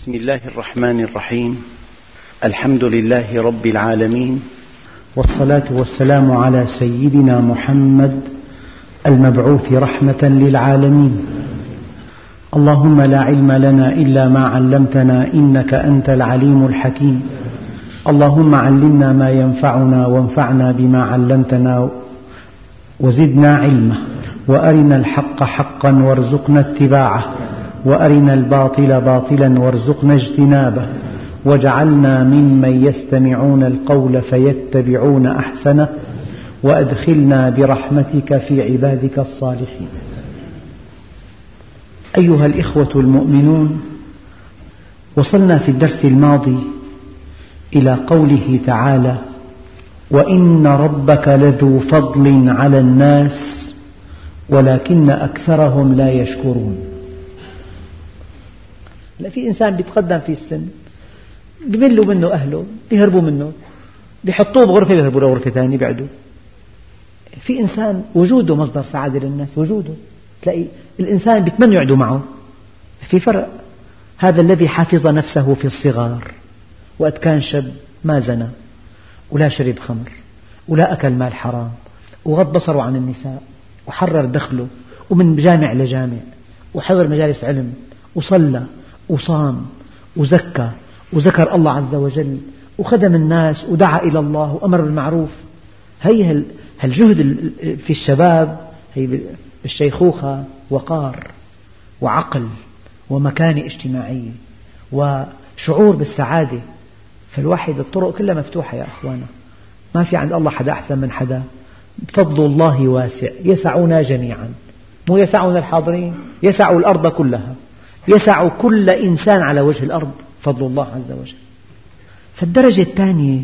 بسم الله الرحمن الرحيم. الحمد لله رب العالمين، والصلاة والسلام على سيدنا محمد المبعوث رحمة للعالمين. اللهم لا علم لنا إلا ما علمتنا إنك أنت العليم الحكيم. اللهم علمنا ما ينفعنا وانفعنا بما علمتنا وزدنا علما، وأرنا الحق حقا وارزقنا اتباعه، وأرنا الباطل باطلا وارزقنا اجتنابه، واجعلنا ممن يستمعون القول فيتبعون أحسنه، وأدخلنا برحمتك في عبادك الصالحين. أيها الإخوة المؤمنون، وصلنا في الدرس الماضي إلى قوله تعالى: وإن ربك لذو فضل على الناس ولكن أكثرهم لا يشكرون. في إنسان بيتقدم في السن، بيملوا منه أهله، بيهربوا منه، بيحطوه بغرفة بيهربوا لغرفة ثانية بيعدوا. في إنسان وجوده مصدر سعادة للناس، وجوده تلاقي الإنسان بيتمنوا يقعدوا معه. في فرق، هذا الذي حفظ نفسه في الصغار، وقت كان شاب ما زنى ولا شرب خمر ولا أكل مال حرام، وغض بصره عن النساء، وحرر دخله، ومن جامع لجامع، وحضر مجالس علم، وصلى وصام وزكى وذكر الله عز وجل، وخدم الناس ودعا إلى الله وأمر بالمعروف. هي الجهد في الشباب، هي الشيخوخة وقار وعقل ومكانة اجتماعية وشعور بالسعادة. فالواحد الطرق كلها مفتوحة يا أخوانا، ما في عند الله حدا أحسن من حدا. فضل الله واسع يسعنا جميعا، مو يسعنا الحاضرين، يسع الأرض كلها، يسع كل إنسان على وجه الأرض فضل الله عز وجل. فالدرجة الثانية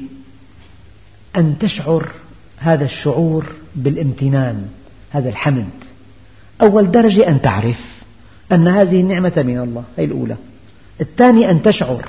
أن تشعر هذا الشعور بالامتنان، هذا الحمد. أول درجة أن تعرف أن هذه النعمة من الله، هي الأولى. الثانية أن تشعر،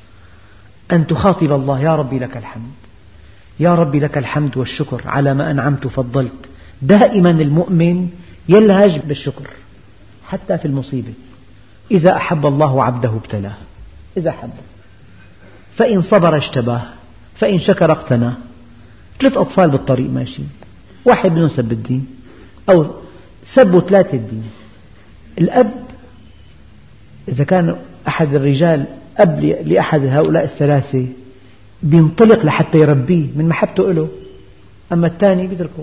أن تخاطب الله: يا ربي لك الحمد، يا ربي لك الحمد والشكر على ما أنعمت وفضلت. دائما المؤمن يلهج بالشكر حتى في المصيبة. إذا أحب الله عبده ابتلاه، إذا أحبه، فإن صبر اجتباه، فإن شكر اقتناه. 3 أطفال بالطريق ماشيين، واحد منهم سب الدين أو سبوا 3 الدين. الأب إذا كان أحد الرجال أب لأحد هؤلاء ال3 بينطلق لحتى يربيه من محبته له، أما الثاني بيتركه.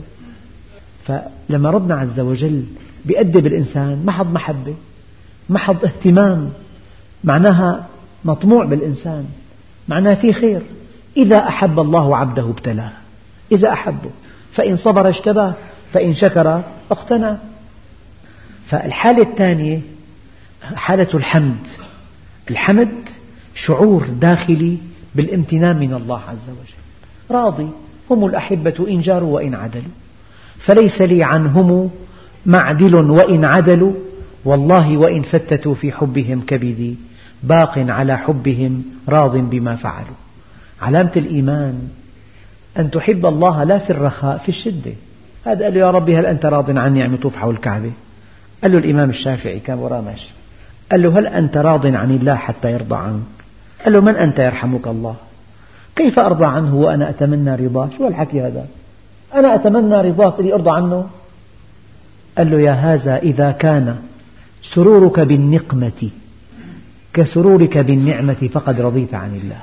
فلما ربنا عز وجل بيأدب الإنسان محض محبة، محض اهتمام، معناها مطموع بالإنسان، معناها فيه خير. إذا أحب الله عبده ابتلاه، إذا أحبه، فإن صبر اجتباه، فإن شكر اقتنى. فالحالة الثانية حالة الحمد. الحمد شعور داخلي بالامتنان من الله عز وجل. راضي، هم الأحبة إن جاروا وإن عدلوا، فليس لي عنهم معدل وإن عدلوا، والله وإن فتتوا في حبهم كبدي، باق على حبهم راض بما فعلوا. علامة الإيمان أن تحب الله لا في الرخاء، في الشدة. هذا قال له: يا ربي هل أنت راض عني؟ عم يطوف حول الكعبة. قال له الإمام الشافعي كان وراه ماشي، قال له: هل أنت راض عن الله حتى يرضى عنك؟ قال له: من أنت يرحمك الله؟ كيف أرضى عنه وأنا أتمنى رضاه؟ شو الحكي هذا؟ أنا أتمنى رضاه لأرضى عنه؟ قال له: يا هذا إذا كان سرورك بالنقمة كسرورك بالنعمة فقد رضيت عن الله.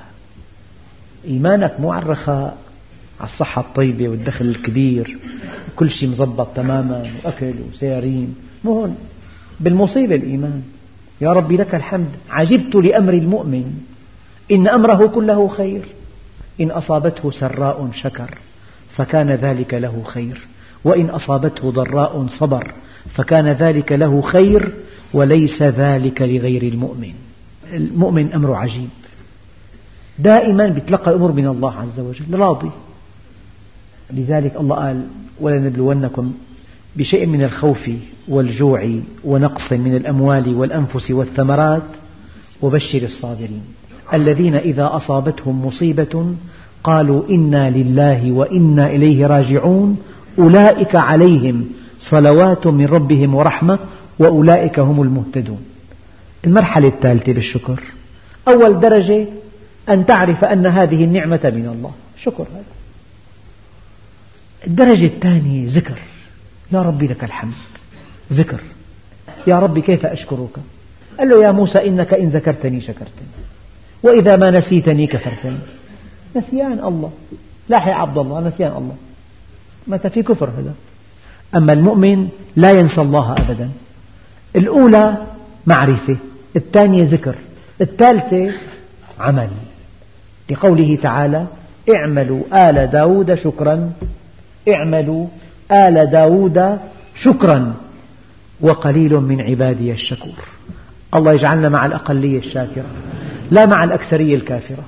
إيمانك مو على الرخاء، على الصحة الطيبة والدخل الكبير وكل شيء مزبط تماما وأكل وسيارين، مو هون. بالمصيبة الإيمان. يا ربي لك الحمد، عجبت لأمر المؤمن إن أمره كله خير، إن أصابته سراء شكر فكان ذلك له خير، وإن أصابته ضراء صبر فكان ذلك له خير، وليس ذلك لغير المؤمن. المؤمن أمره عجيب، دائما بيتلقى الأمور من الله عز وجل، راضي. لذلك الله قال: ولنبلونكم بشيء من الخوف والجوع ونقص من الأموال والأنفس والثمرات وبشر الصابرين الذين إذا أصابتهم مصيبة قالوا إنا لله وإنا إليه راجعون أولئك عليهم صلوات من ربهم ورحمة وأولئك هم المهتدون. المرحلة الثالثة بالشكر أول درجة أن تعرف أن هذه النعمة من الله، شكر هذا. الدرجة الثانية ذكر، يا ربي لك الحمد، ذكر، يا ربي كيف أشكرك؟ قال له يا موسى إنك إن ذكرتني شكرتني وإذا ما نسيتني كفرتني. نسيان الله، لاحق عبد الله، نسيان الله، متى في كفر هذا. أما المؤمن لا ينسى الله أبدا. الأولى معرفة، الثانية ذكر، الثالثة عمل، لقوله تعالى اعملوا آل داود شكرا، اعملوا آل داود شكرا وقليل من عبادي الشكور. الله يجعلنا مع الأقلية الشاكرة لا مع الأكثرية الكافرة.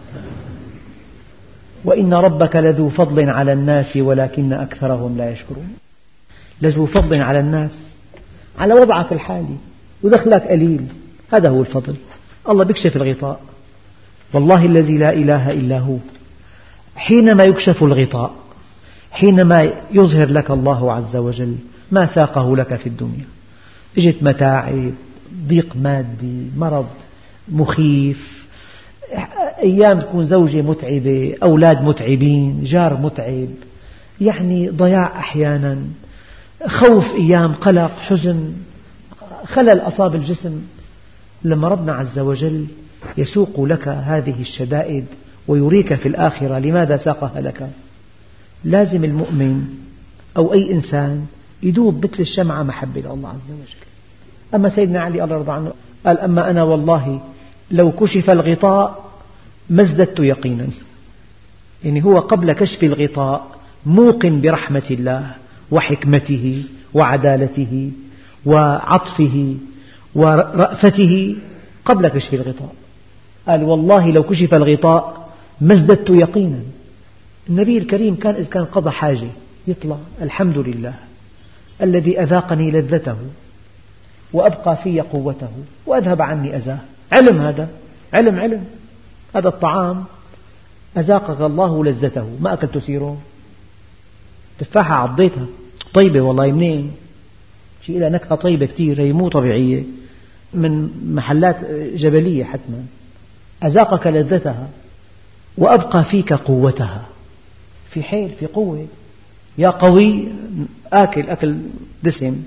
وإن ربك لذو فضل على الناس ولكن أكثرهم لا يشكرون. لذو فضل على الناس على وضعك الحالي ودخلك قليل، هذا هو الفضل. الله بيكشف الغطاء، والله الذي لا إله إلا هو. حينما يكشف الغطاء، حينما يظهر لك الله عز وجل ما ساقه لك في الدنيا، اجت متاعب، ضيق مادي، مرض مخيف، أيام تكون زوجة متعبة، أولاد متعبين، جار متعب، يعني ضياع أحيانا، خوف أيام، قلق، حزن، خلل أصاب الجسم. لما ربنا عز وجل يسوق لك هذه الشدائد ويريك في الآخرة لماذا ساقها لك، لازم المؤمن أو أي إنسان يدوب مثل الشمعة محبة لله عز وجل. أما سيدنا علي الله يرضى عنه قال أما أنا والله لو كشف الغطاء ما ازددت يقينا. يعني هو قبل كشف الغطاء موقن برحمة الله وحكمته وعدالته وعطفه ورأفته قبل كشف الغطاء. قال والله لو كشف الغطاء ما ازددت يقينا. النبي الكريم كان إذا كان قضى حاجة يطلع الحمد لله الذي أذاقني لذته وأبقى في قوته وأذهب عني أذاه. علم، هذا علم. هذا الطعام أذاقك الله لذته، ما أكلت سيرون، تفاحة عضيتها طيبة والله، منين؟ شيء لها نكهة طيبة كتير، هي مو طبيعية، من محلات جبلية حتما. أذاقك لذتها وأبقى فيك قوتها، في حيل، في قوة، يا قوي أكل دسم.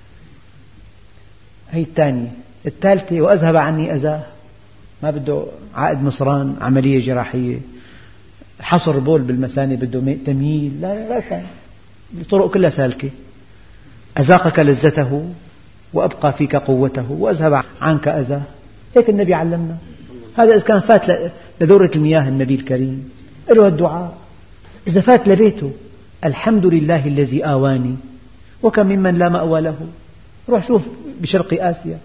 هي الثانية. الثالثة وأذهب عني أذاه، ما بده عقد مصران، عملية جراحية، حصر بول بالمثانة، بده تمييل، لا سهل، الطرق كلها سالكة. أذاقك لذته وأبقى فيك قوته وأذهب عنك أذاه. هيك النبي علمنا. هذا إذا كان فات لدورة المياه النبي الكريم له الدعاء. إذا فات لبيته الحمد لله الذي آواني وكم ممن لا مأوى له. روح شوف بشرق آسيا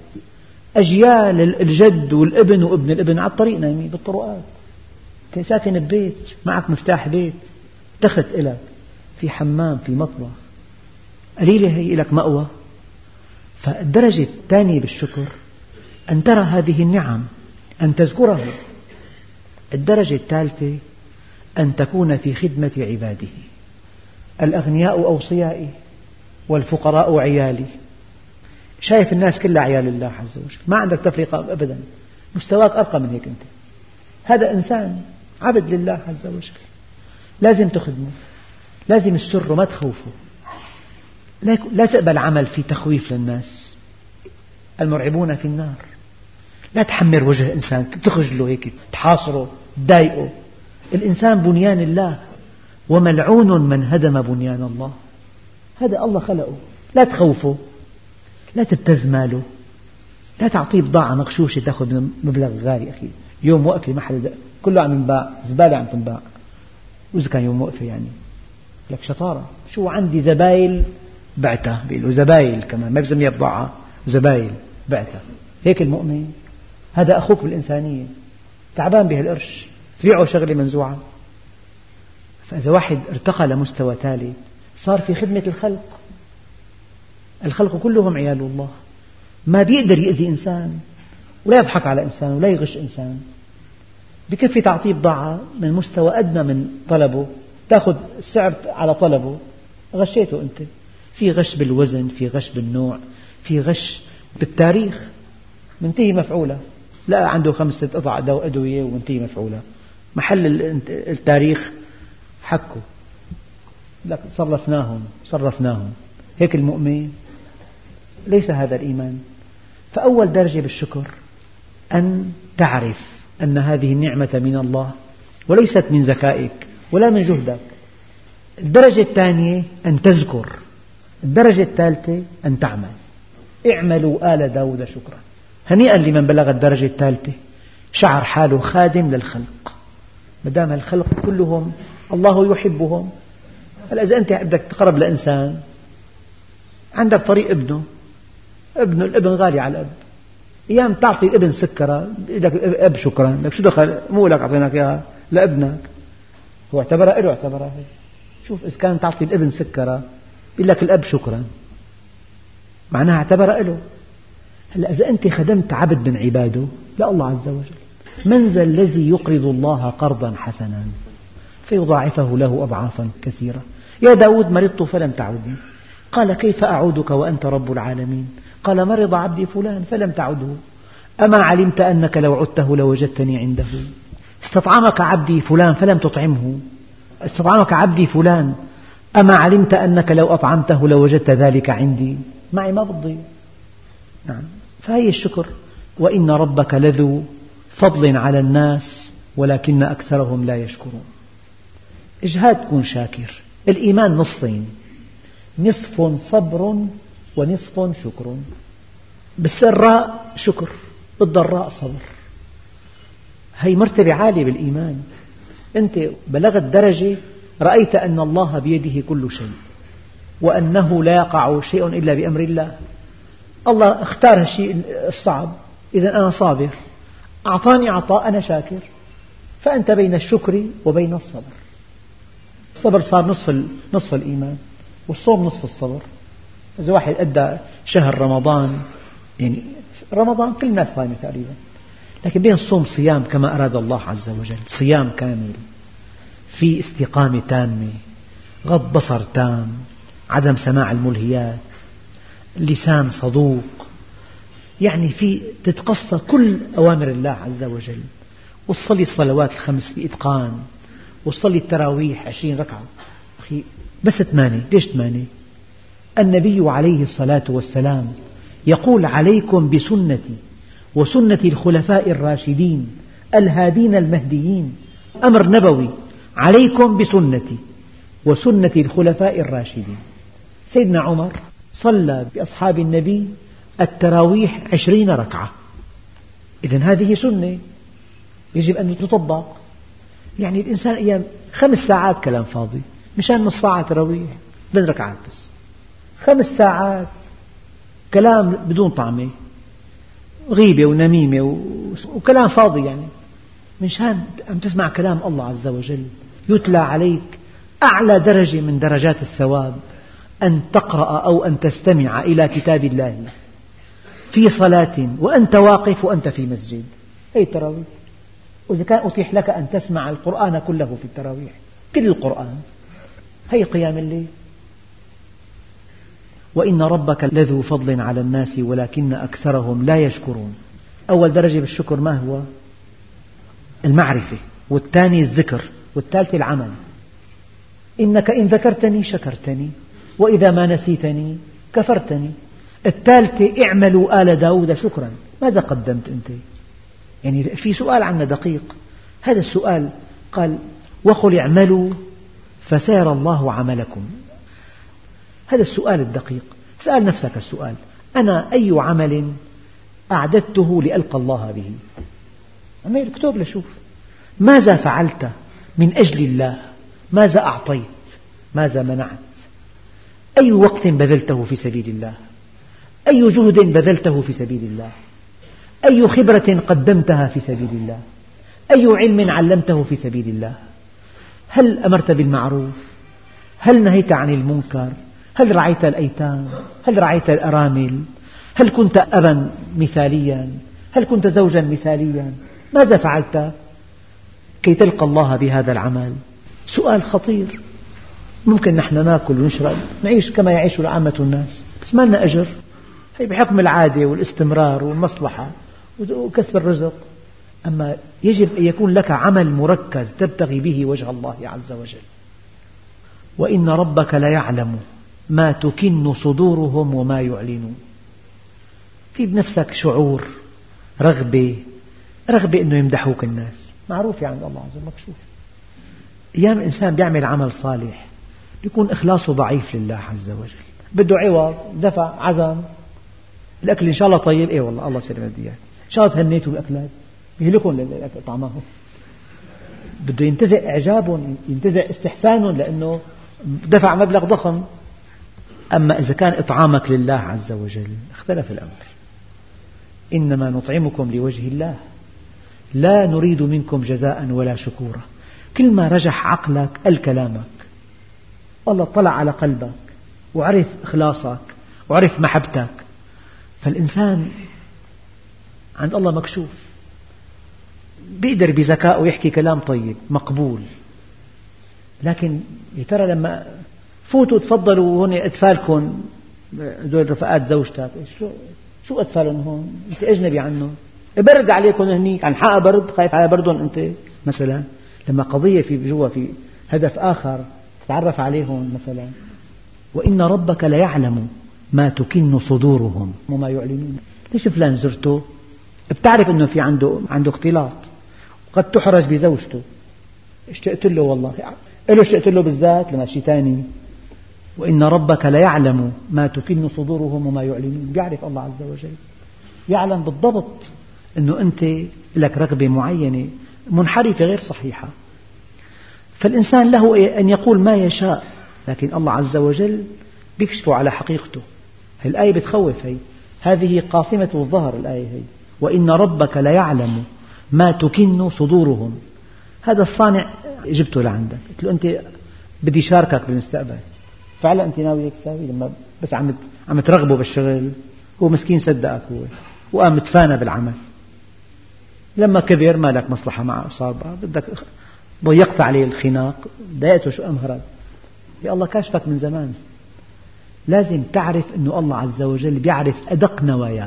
أجيال الجد والابن وابن الابن على الطريق نايمين بالطرقات. أنت ساكن ببيت، معك مفتاح بيت، تخت إلك، في حمام، في مطبخ، قليلة هي لك مأوى. فالدرجة الثانية بالشكر أن ترى هذه النعم، أن تذكره. الدرجة الثالثة أن تكون في خدمة عباده. الأغنياء أوصيائي والفقراء عيالي. شايف الناس كلها عيال الله عز وجل، ما عندك تفرقة أبدا، مستواك أرقى من هيك. أنت هذا إنسان عبد لله عز وجل، لازم تخدمه، لازم تسره، ما تخوفه. لا تقبل عمل في تخويف للناس. المرعبون في النار. لا تحمر وجه إنسان، تخجله هيك، تحاصره، تضايقه. الإنسان بنيان الله، وملعون من هدم بنيان الله. هذا الله خلقه. لا تخوفه، لا تبتز ماله، لا تعطيه بضاعة مغشوشة تأخذ مبلغ غالي. أخي يوم وقفة محل كله عم ينباع، زبالة عم تنباع، وإذا كان يوم وقفة يعني لك شطارة. شو عندي زبايل بعتها، بيقولوا زبايل كمان، ما بسميها بضاعة، زبايل بعتها. هيك المؤمن، هذا أخوك بالإنسانية، تعبان به القرش، تبيعه شغلة منزوعة. فإذا واحد ارتقى لمستوى ثالث صار في خدمة الخلق. الخلق كلهم عيال الله، ما بيقدر يأذي إنسان ولا يضحك على إنسان ولا يغش إنسان. بكفي تعطيه بضاعة من مستوى أدنى من طلبه، تأخذ السعر على طلبه، غشيته أنت. في غش بالوزن، في غش بالنوع، في غش بالتاريخ، منتهي مفعولة. لا عنده 5 قطع أدوية وانتهي مفعولة، محل التاريخ حكوا لك صرفناهم. هيك المؤمن ليس هذا الإيمان. فأول درجة بالشكر أن تعرف أن هذه النعمة من الله وليست من ذكائك ولا من جهدك. الدرجة الثانية أن تذكر. الدرجة الثالثة أن تعمل. اعملوا آل داود شكرا. هنيئا لمن بلغ الدرجة الثالثة، شعر حاله خادم للخلق، مدام الخلق كلهم الله يحبهم. هلا إذا أنت بدك تقرب لإنسان، عندك طريق الابن غالي على الأب، أيام تعطي الابن سكرة يقول لك الأب شكرا، لك شو دخل، مو لك أعطيناك إياها لابنك، هو اعتبرها له، اعتبرها هي. شوف إذا كان تعطي الابن سكرة يقول لك الأب شكرا، معناها اعتبرها له. هلا إذا أنت خدمت عبد من عباده لا الله عز وجل، من ذا الذي يقرض الله قرضا حسنا فيضاعفه له أضعافا كثيرة. يا داود مرضت فلم تعودني، قال كيف أعودك وأنت رب العالمين؟ قال مرض عبدي فلان فلم تعده، أما علمت أنك لو عدته لوجدتني عنده؟ استطعمك عبدي فلان فلم تطعمه، استطعمك عبدي فلان، أما علمت أنك لو أطعمته لوجدت ذلك عندي؟ معي ما بضيع. نعم، فهي الشكر. وإن ربك لذو فضل على الناس ولكن أكثرهم لا يشكرون. اجهاد كن شاكر. الإيمان نصين، نصف صبر ونصف شكر. بالسراء شكر، بالضراء صبر. هي مرتبة عالية بالإيمان. أنت بلغت درجة رأيت أن الله بيده كل شيء وأنه لا يقع شيء إلا بأمر الله. الله اختار الشيء الصعب، إذن أنا صابر، أعطاني عطاء أنا شاكر. فأنت بين الشكر وبين الصبر. الصبر صار نصف الإيمان، والصوم نصف الصبر. إذا واحد أدى شهر رمضان، يعني رمضان كل الناس صايمة تقريبا، لكن بين الصوم صيام كما أراد الله عز وجل، صيام كامل في استقامة تامة، غض بصر تام، عدم سماع الملهيات، لسان صدوق، يعني في تتقصى كل أوامر الله عز وجل، وتصلي الصلوات الخمس بإتقان، وتصلي التراويح 20 ركعة. أخي بس 8، ليش 8؟ النبي عليه الصلاة والسلام يقول عليكم بسنتي وسنة الخلفاء الراشدين الهادين المهديين، أمر نبوي، عليكم بسنتي وسنة الخلفاء الراشدين. سيدنا عمر صلى بأصحاب النبي التراويح 20 ركعة، إذن هذه سنة يجب أن تطبق. يعني الإنسان أيام 5 ساعات كلام فاضي، مشان نص ساعة تراويح 3 ركعات بس، 5 ساعات كلام بدون طعمة، غيبة ونميمة وكلام فاضي، يعني مشان أن تسمع كلام الله عز وجل يتلى عليك. أعلى درجة من درجات الثواب أن تقرأ أو أن تستمع إلى كتاب الله في صلاة وأنت واقف وأنت في مسجد، هي التراويح. وإذا كان أتيح لك أن تسمع القرآن كله في التراويح، كل القرآن، هي قيام الليل. وإن ربك لذو فضل على الناس ولكن أكثرهم لا يشكرون. أول درجة بالشكر ما هو؟ المعرفة، والثاني الذكر، والثالث العمل. إنك إن ذكرتني شكرتني وإذا ما نسيتني كفرتني. الثالثة اعملوا آل داود شكرا. ماذا قدمت أنت؟ يعني في سؤال عنا دقيق، هذا السؤال قال وقل اعملوا فسيرى الله عملكم. هذا السؤال الدقيق، اسأل نفسك السؤال، أنا أي عمل أعددته لألقى الله به؟ عمير اكتب لشوف ماذا فعلت من أجل الله، ماذا أعطيت، ماذا منعت، أي وقت بذلته في سبيل الله، أي جهد بذلته في سبيل الله، أي خبرة قدمتها في سبيل الله، أي علم علمته في سبيل الله، هل أمرت بالمعروف، هل نهيت عن المنكر، هل رعيت الأيتام، هل رعيت الأرامل، هل كنت أبا مثاليا، هل كنت زوجا مثاليا، ماذا فعلت كي تلقى الله بهذا العمل؟ سؤال خطير. ممكن نحن نأكل ونشرب نعيش كما يعيش عامة الناس، بس ما لنا أجر، هي بحكم العادة والاستمرار والمصلحة وكسب الرزق. أما يجب أن يكون لك عمل مركز تبتغي به وجه الله عز وجل. وإن ربك ليعلم ما تكن صدورهم وما يعلنون. في بنفسك شعور رغبة أنه يمدحوك الناس، معروف عند الله عز وجل، مكشوف. أيام الإنسان يعمل عمل صالح يكون إخلاصه ضعيف لله عز وجل، بده عوض، دفع، عزم، الأكل إن شاء الله طيب، إيه والله الله سلم الديات، إن شاء الله تهنيتوا بالأكلات، يهلكون للأكل طعمهم، بده ينتزع إعجابهم، ينتزع استحسانهم لأنه دفع مبلغ ضخم. أما إذا كان إطعامك لله عز وجل اختلف الأمر. إنما نطعمكم لوجه الله لا نريد منكم جزاء ولا شكورا. كل ما رجح عقلك الكلامك، الله اطلع على قلبك وعرف إخلاصك وعرف محبتك، فالإنسان عند الله مكشوف، بيقدر بذكائه يحكي كلام طيب مقبول. لكن يا ترى لما فوتوا تفضلوا هون أطفالكم هذول رفقات زوجتك، شو أطفالهم هون؟ أنت أجنبي عنهم، برد عليكم هنيك، عن حق برد، خايف على بردهم أنت مثلا. لما قضية في جوا في هدف آخر تتعرف عليهم مثلا. وإن ربك ليعلم ما تكن صدورهم وما يعلنون. ليش فلان زرته؟ بتعرف أنه في عنده اختلاط، قد تحرج بزوجته، اشتقت له والله، له اشتقت له بالذات لما شيء ثاني. وإن ربك ليعلم ما تكن صدورهم وما يعلنون. بيعرف الله عز وجل، يعلم بالضبط أنه أنت لك رغبة معينة منحرفة غير صحيحة. فالإنسان له أن يقول ما يشاء، لكن الله عز وجل بيكشفه على حقيقته. الآية بتخوف، هذه قاصمة الظهر الآية هي. وإن ربك ليعلم ما تكن صدورهم. هذا الصانع جبته لعندك، قلت له أنت بدي شاركك بالمستقبل، فعلا أنت ناوي هيك تساوي؟ لما بس عم ترغبه بالشغل، هو مسكين صدقك هو وقام متفانى بالعمل، لما كبر ما لك مصلحة معه، صار بدك ضيقت عليه الخناق، ضايقته، شو أمهرك؟ يا الله كاشفك من زمان. لازم تعرف أن الله عز وجل بيعرف أدق نواياك.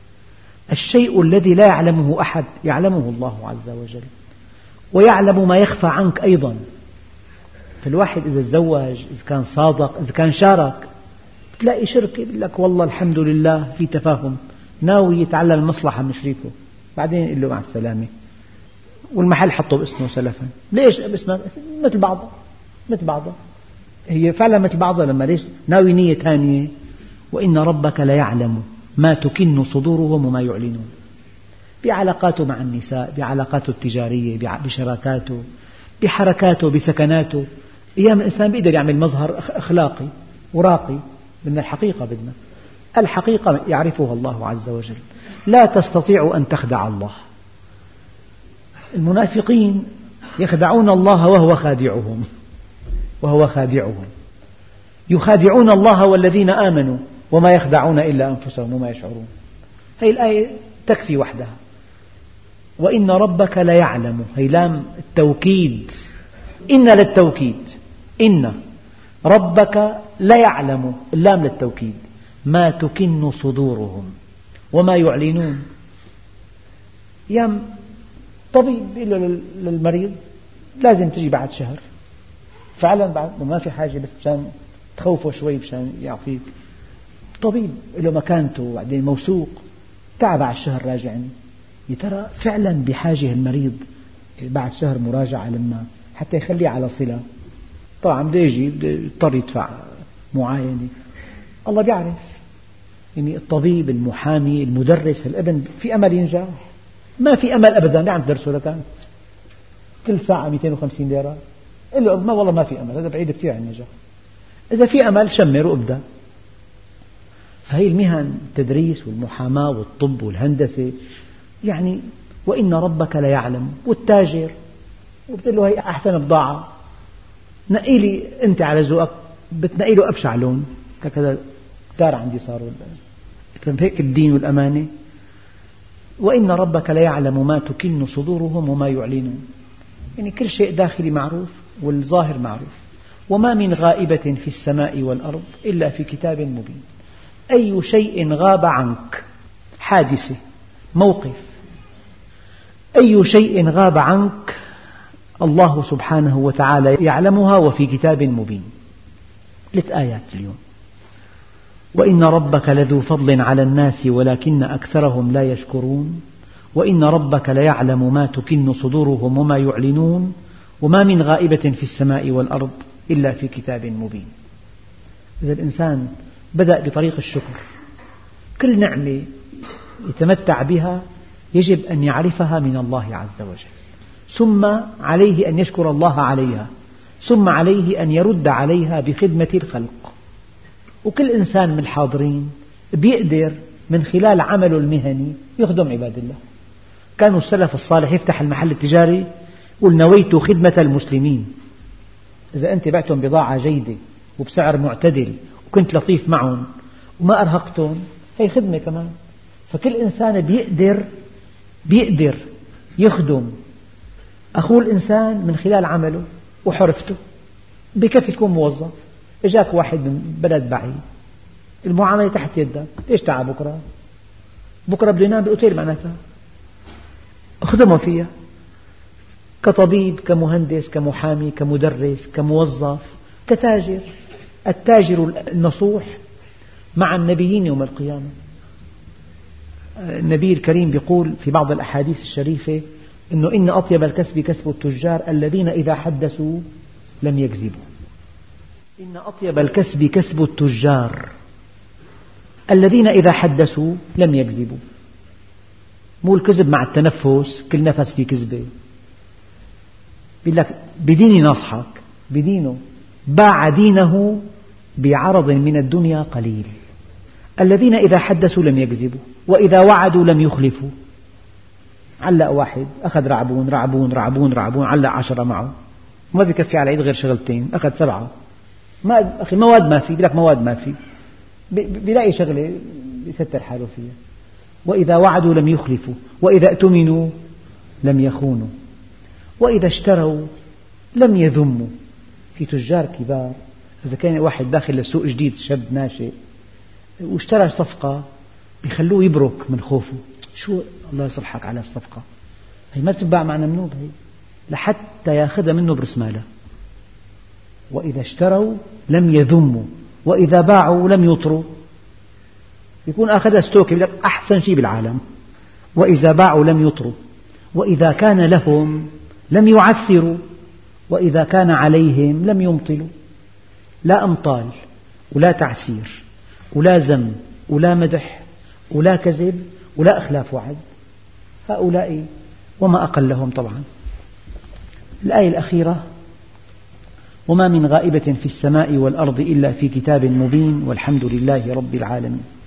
الشيء الذي لا يعلمه أحد يعلمه الله عز وجل، ويعلم ما يخفى عنك أيضا. فالواحد إذا تزوج، إذا كان صادق، إذا كان شارك، تلاقي شركة يقول لك والله الحمد لله في تفاهم، ناوي يتعلم المصلحة من شريكه، بعدين يقول له مع السلامة، والمحل حطه باسمه سلفا. ليش باسمه؟ مثل بعضها، هي فعلا مثل بعضها. لما ليش ناوي نية ثانية. وإن ربك ليعلم ما تكن صدورهم وما يعلنون. بعلاقاته مع النساء، بعلاقاته التجارية، بشراكاته، بحركاته، بسكناته. أيام الإنسان بيقدر يعمل مظهر أخلاقي وراقي، بدنا الحقيقة، بدنا الحقيقة يعرفها الله عز وجل. لا تستطيع أن تخدع الله. المنافقين يخدعون الله وهو خادعهم، يخادعون الله والذين آمنوا وما يخدعون إلا أنفسهم وما يشعرون. هذه الآية تكفي وحدها. وإن ربك ليعلم، هي لام التوكيد، إن للتوكيد، إن ربك ليعلم، اللام للتوكيد، ما تكن صدورهم وما يعلنون. يام طبيب يقول له للمريض لازم تجي بعد شهر، فعلا بعد ما في حاجة، بس مشان تخوفه شوي مشان يعطيك. طبيب له مكانته وبعدين موثوق، تعب على الشهر راجعني. يا ترى فعلا بحاجة المريض بعد شهر مراجعة لما حتى يخليه على صلة؟ طبعا بده يجي يضطر يدفع معاينة. الله بيعرف، يعني الطبيب، المحامي، المدرس، الابن في أمل ينجح؟ ما في أمل أبدا. ليه عم تدرسه لكان كل ساعة 250 ليرة؟ قل له ما والله ما في أمل، هذا بعيد كثير عن النجاح. إذا في أمل شمر وابدأ. فهي المهن، التدريس والمحاماة والطب والهندسة، يعني وإن ربك ليعلم. والتاجر وبتقول له هي أحسن بضاعة، نقي لي أنت على ذوقك، بتنقي له أبشع لون، كذا دار عندي صاروا. هيك الدين والأمانة. وإن ربك ليعلم ما تكن صدورهم وما يعلنون. يعني كل شيء داخلي معروف والظاهر معروف. وما من غائبة في السماء والأرض إلا في كتاب مبين. أي شيء غاب عنك، حادثة، موقف، أي شيء غاب عنك الله سبحانه وتعالى يعلمها وفي كتاب مبين. 3 آيات اليوم. وإن ربك لذو فضل على الناس ولكن أكثرهم لا يشكرون، وإن ربك ليعلم ما تكن صدورهم وما يعلنون، وما من غائبة في السماء والأرض إلا في كتاب مبين. إذا الإنسان بدأ بطريق الشكر، كل نعمة يتمتع بها يجب أن يعرفها من الله عز وجل، ثم عليه أن يشكر الله عليها، ثم عليه أن يرد عليها بخدمة الخلق. وكل إنسان من الحاضرين بيقدر من خلال عمله المهني يخدم عباد الله. كانوا السلف الصالح يفتح المحل التجاري يقول نويت خدمة المسلمين. إذا أنت بعتم بضاعة جيدة وبسعر معتدل وكنت لطيف معهم وما أرهقتهم، هي خدمة كمان. فكل إنسان بيقدر يخدم أخوه الإنسان من خلال عمله وحرفته. بكفي تكون موظف، إجاك واحد من بلد بعيد، المعاملة تحت يدك، إيش تعب بكرة بده ينام بالأوتيل معناتها، اخدمه فيها كطبيب، كمهندس، كمحامي، كمدرس، كموظف، كتاجر. التاجر النصوح مع النبيين يوم القيامة. النبي الكريم يقول في بعض الأحاديث الشريفة إنه إن أطيب الكسب كسب التجار الذين إذا حدثوا لم يكذبوا. إن أطيب الكسب كسب التجار الذين إذا حدثوا لم يكذبوا. مو الكذب مع التنفس، كل نفس في كذبة. بيقول لك بديني نصحك، بدينه باع دينه بعرض من الدنيا قليل. الذين إذا حدثوا لم يكذبوا وإذا وعدوا لم يخلفوا. علق واحد أخذ رعبون علق 10 معه، ما بيكفي على عيد غير شغلتين، أخذ 7. ما أخي مواد ما في، بيقول لك مواد ما في، بيلاقي شغلة يستر حاله فيها. وإذا وعدوا لم يخلفوا وإذا اؤتمنوا لم يخونوا وإذا اشتروا لم يذموا. في تجار كبار إذا كان واحد داخل للسوق جديد شاب ناشئ واشترى صفقة بيخلوه يبرك من خوفه، شو الله يصلحك على الصفقة هي ما بتتباع مع نمنوب، هي لحتى ياخذها منه برس ماله. وإذا اشتروا لم يذموا وإذا باعوا لم يطروا. يكون أخذها ستوك يقول لك أحسن شيء بالعالم. وإذا باعوا لم يطروا وإذا كان لهم لم يعسروا وإذا كان عليهم لم يمطلوا. لا أمطال ولا تعسير ولا ذم ولا مدح ولا كذب ولا إخلاف وعد. هؤلاء وما أقلهم طبعا. الآية الأخيرة وما من غائبة في السماء والأرض إلا في كتاب مبين والحمد لله رب العالمين.